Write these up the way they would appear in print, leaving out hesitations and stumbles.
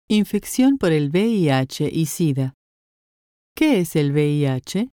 Infección por el VIH y SIDA. ¿Qué es el VIH?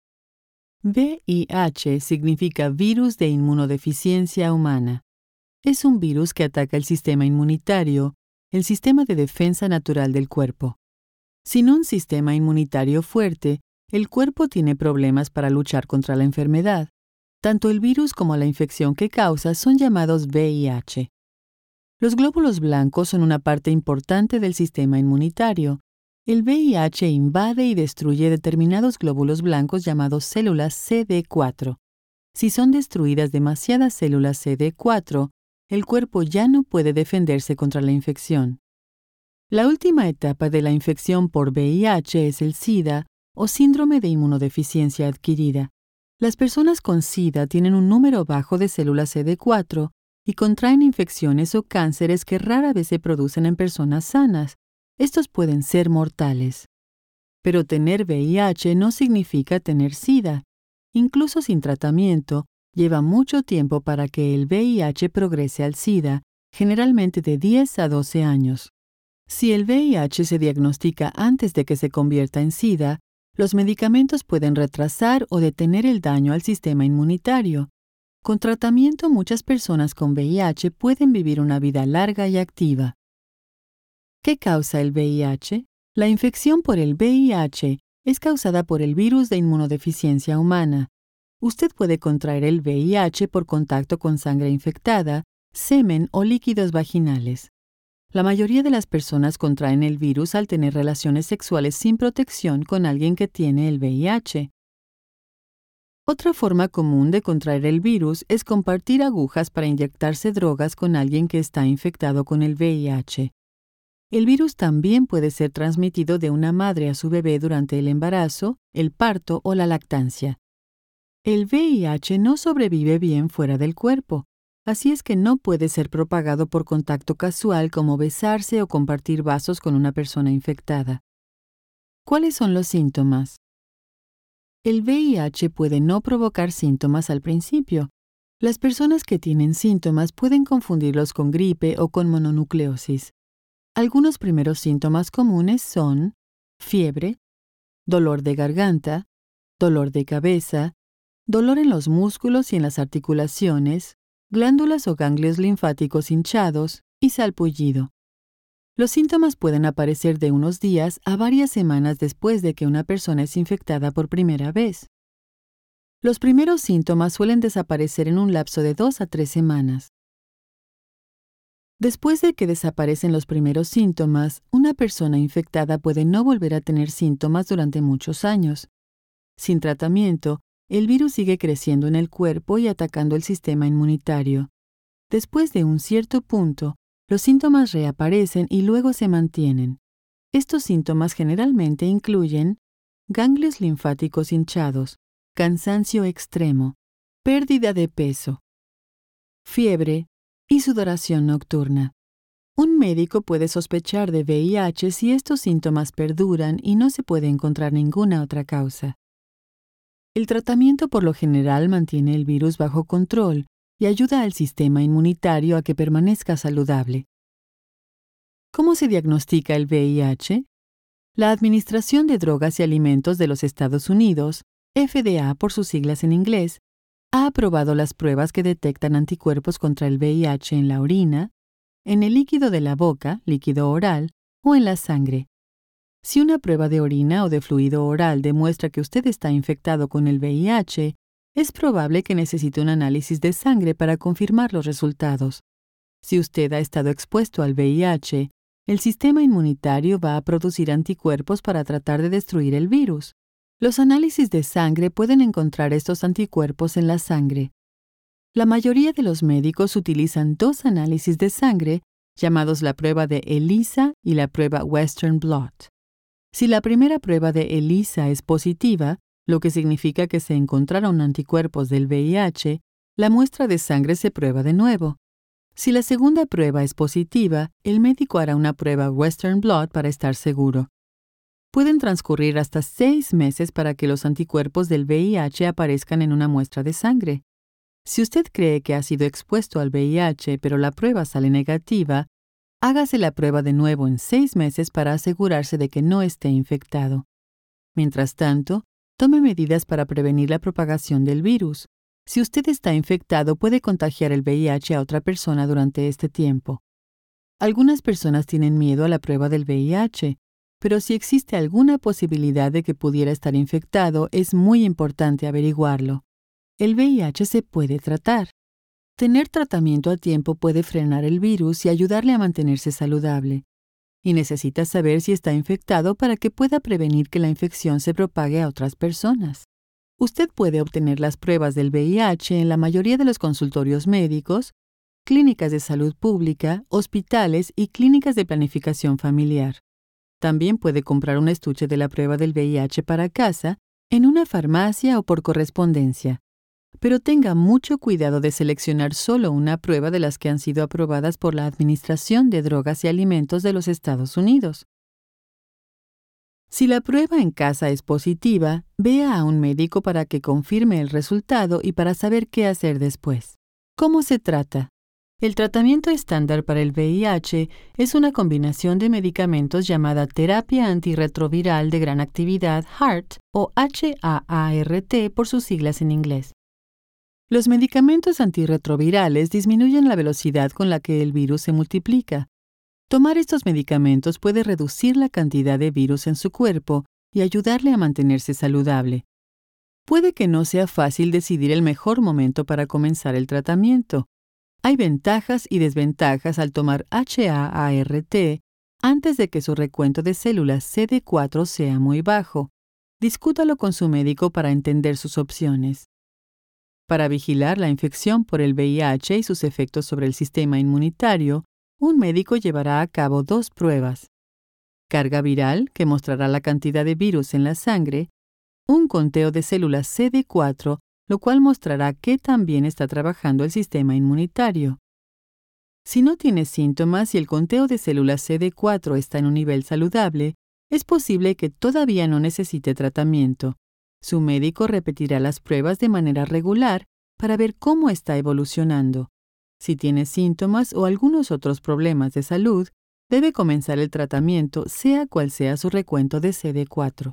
VIH significa virus de inmunodeficiencia humana. Es un virus que ataca el sistema inmunitario, el sistema de defensa natural del cuerpo. Sin un sistema inmunitario fuerte, el cuerpo tiene problemas para luchar contra la enfermedad. Tanto el virus como la infección que causa son llamados VIH. Los glóbulos blancos son una parte importante del sistema inmunitario. El VIH invade y destruye determinados glóbulos blancos llamados células CD4. Si son destruidas demasiadas células CD4, el cuerpo ya no puede defenderse contra la infección. La última etapa de la infección por VIH es el SIDA o síndrome de inmunodeficiencia adquirida. Las personas con SIDA tienen un número bajo de células CD4 y contraen infecciones o cánceres que rara vez se producen en personas sanas. Estos pueden ser mortales. Pero tener VIH no significa tener SIDA. Incluso sin tratamiento, lleva mucho tiempo para que el VIH progrese al SIDA, generalmente de 10 a 12 años. Si el VIH se diagnostica antes de que se convierta en SIDA, los medicamentos pueden retrasar o detener el daño al sistema inmunitario. Con tratamiento, muchas personas con VIH pueden vivir una vida larga y activa. ¿Qué causa el VIH? La infección por el VIH es causada por el virus de inmunodeficiencia humana. Usted puede contraer el VIH por contacto con sangre infectada, semen o líquidos vaginales. La mayoría de las personas contraen el virus al tener relaciones sexuales sin protección con alguien que tiene el VIH. Otra forma común de contraer el virus es compartir agujas para inyectarse drogas con alguien que está infectado con el VIH. El virus también puede ser transmitido de una madre a su bebé durante el embarazo, el parto o la lactancia. El VIH no sobrevive bien fuera del cuerpo, así es que no puede ser propagado por contacto casual como besarse o compartir vasos con una persona infectada. ¿Cuáles son los síntomas? El VIH puede no provocar síntomas al principio. Las personas que tienen síntomas pueden confundirlos con gripe o con mononucleosis. Algunos primeros síntomas comunes son fiebre, dolor de garganta, dolor de cabeza, dolor en los músculos y en las articulaciones, glándulas o ganglios linfáticos hinchados y salpullido. Los síntomas pueden aparecer de unos días a varias semanas después de que una persona es infectada por primera vez. Los primeros síntomas suelen desaparecer en un lapso de 2 a 3 semanas. Después de que desaparecen los primeros síntomas, una persona infectada puede no volver a tener síntomas durante muchos años. Sin tratamiento, el virus sigue creciendo en el cuerpo y atacando el sistema inmunitario. Después de un cierto punto, los síntomas reaparecen y luego se mantienen. Estos síntomas generalmente incluyen ganglios linfáticos hinchados, cansancio extremo, pérdida de peso, fiebre y sudoración nocturna. Un médico puede sospechar de VIH si estos síntomas perduran y no se puede encontrar ninguna otra causa. El tratamiento por lo general mantiene el virus bajo control y ayuda al sistema inmunitario a que permanezca saludable. ¿Cómo se diagnostica el VIH? La Administración de Drogas y Alimentos de los Estados Unidos, FDA por sus siglas en inglés, ha aprobado las pruebas que detectan anticuerpos contra el VIH en la orina, en el líquido de la boca, líquido oral, o en la sangre. Si una prueba de orina o de fluido oral demuestra que usted está infectado con el VIH, es probable que necesite un análisis de sangre para confirmar los resultados. Si usted ha estado expuesto al VIH, el sistema inmunitario va a producir anticuerpos para tratar de destruir el virus. Los análisis de sangre pueden encontrar estos anticuerpos en la sangre. La mayoría de los médicos utilizan 2 análisis de sangre, llamados la prueba de ELISA y la prueba Western Blot. Si la primera prueba de ELISA es positiva, lo que significa que se encontraron anticuerpos del VIH, la muestra de sangre se prueba de nuevo. Si la segunda prueba es positiva, el médico hará una prueba Western Blot para estar seguro. Pueden transcurrir hasta 6 meses para que los anticuerpos del VIH aparezcan en una muestra de sangre. Si usted cree que ha sido expuesto al VIH, pero la prueba sale negativa, Hágase la prueba de nuevo en 6 meses para asegurarse de que no esté infectado. Mientras tanto, tome medidas para prevenir la propagación del virus. Si usted está infectado, puede contagiar el VIH a otra persona durante este tiempo. Algunas personas tienen miedo a la prueba del VIH, pero si existe alguna posibilidad de que pudiera estar infectado, es muy importante averiguarlo. El VIH se puede tratar. Tener tratamiento a tiempo puede frenar el virus y ayudarle a mantenerse saludable. Y necesita saber si está infectado para que pueda prevenir que la infección se propague a otras personas. Usted puede obtener las pruebas del VIH en la mayoría de los consultorios médicos, clínicas de salud pública, hospitales y clínicas de planificación familiar. También puede comprar un estuche de la prueba del VIH para casa, en una farmacia o por correspondencia. Pero tenga mucho cuidado de seleccionar solo una prueba de las que han sido aprobadas por la Administración de Drogas y Alimentos de los Estados Unidos. Si la prueba en casa es positiva, vea a un médico para que confirme el resultado y para saber qué hacer después. ¿Cómo se trata? El tratamiento estándar para el VIH es una combinación de medicamentos llamada terapia antirretroviral de gran actividad HAART o HAART por sus siglas en inglés. Los medicamentos antirretrovirales disminuyen la velocidad con la que el virus se multiplica. Tomar estos medicamentos puede reducir la cantidad de virus en su cuerpo y ayudarle a mantenerse saludable. Puede que no sea fácil decidir el mejor momento para comenzar el tratamiento. Hay ventajas y desventajas al tomar HAART antes de que su recuento de células CD4 sea muy bajo. Discútalo con su médico para entender sus opciones. Para vigilar la infección por el VIH y sus efectos sobre el sistema inmunitario, un médico llevará a cabo 2 pruebas. Carga viral, que mostrará la cantidad de virus en la sangre, un conteo de células CD4, lo cual mostrará qué tan bien está trabajando el sistema inmunitario. Si no tiene síntomas y el conteo de células CD4 está en un nivel saludable, es posible que todavía no necesite tratamiento. Su médico repetirá las pruebas de manera regular para ver cómo está evolucionando. Si tiene síntomas o algunos otros problemas de salud, debe comenzar el tratamiento, sea cual sea su recuento de CD4.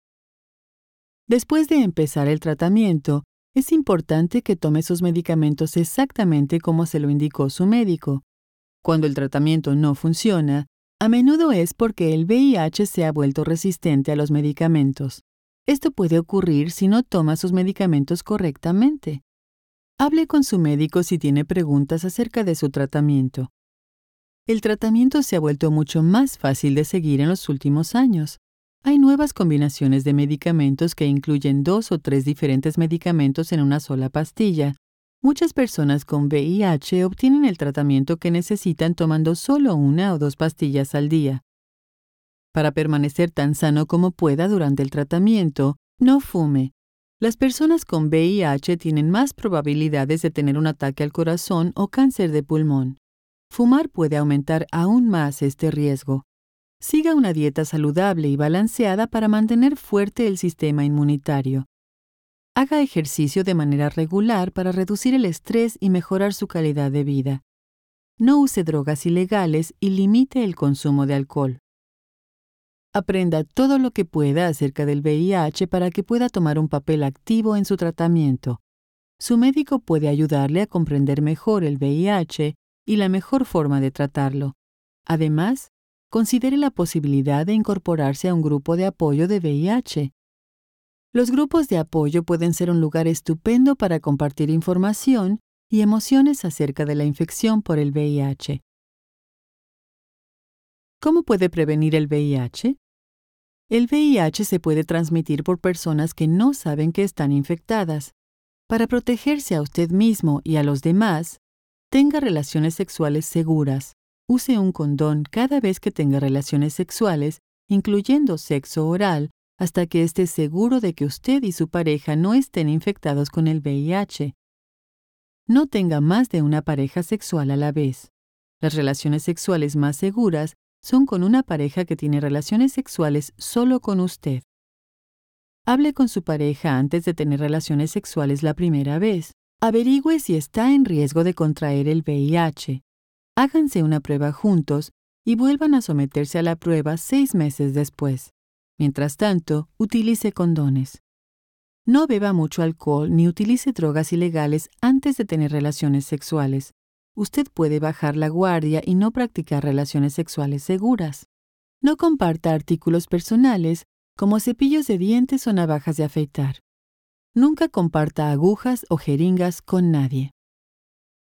Después de empezar el tratamiento, es importante que tome sus medicamentos exactamente como se lo indicó su médico. Cuando el tratamiento no funciona, a menudo es porque el VIH se ha vuelto resistente a los medicamentos. Esto puede ocurrir si no toma sus medicamentos correctamente. Hable con su médico si tiene preguntas acerca de su tratamiento. El tratamiento se ha vuelto mucho más fácil de seguir en los últimos años. Hay nuevas combinaciones de medicamentos que incluyen 2 o 3 diferentes medicamentos en una sola pastilla. Muchas personas con VIH obtienen el tratamiento que necesitan tomando solo 1 o 2 pastillas al día. Para permanecer tan sano como pueda durante el tratamiento, no fume. Las personas con VIH tienen más probabilidades de tener un ataque al corazón o cáncer de pulmón. Fumar puede aumentar aún más este riesgo. Siga una dieta saludable y balanceada para mantener fuerte el sistema inmunitario. Haga ejercicio de manera regular para reducir el estrés y mejorar su calidad de vida. No use drogas ilegales y limite el consumo de alcohol. Aprenda todo lo que pueda acerca del VIH para que pueda tomar un papel activo en su tratamiento. Su médico puede ayudarle a comprender mejor el VIH y la mejor forma de tratarlo. Además, considere la posibilidad de incorporarse a un grupo de apoyo de VIH. Los grupos de apoyo pueden ser un lugar estupendo para compartir información y emociones acerca de la infección por el VIH. ¿Cómo puede prevenir el VIH? El VIH se puede transmitir por personas que no saben que están infectadas. Para protegerse a usted mismo y a los demás, tenga relaciones sexuales seguras. Use un condón cada vez que tenga relaciones sexuales, incluyendo sexo oral, hasta que esté seguro de que usted y su pareja no estén infectados con el VIH. No tenga más de una pareja sexual a la vez. Las relaciones sexuales más seguras son con una pareja que tiene relaciones sexuales solo con usted. Hable con su pareja antes de tener relaciones sexuales la primera vez. Averigüe si está en riesgo de contraer el VIH. Háganse una prueba juntos y vuelvan a someterse a la prueba 6 meses después. Mientras tanto, utilice condones. No beba mucho alcohol ni utilice drogas ilegales antes de tener relaciones sexuales. Usted puede bajar la guardia y no practicar relaciones sexuales seguras. No comparta artículos personales como cepillos de dientes o navajas de afeitar. Nunca comparta agujas o jeringas con nadie.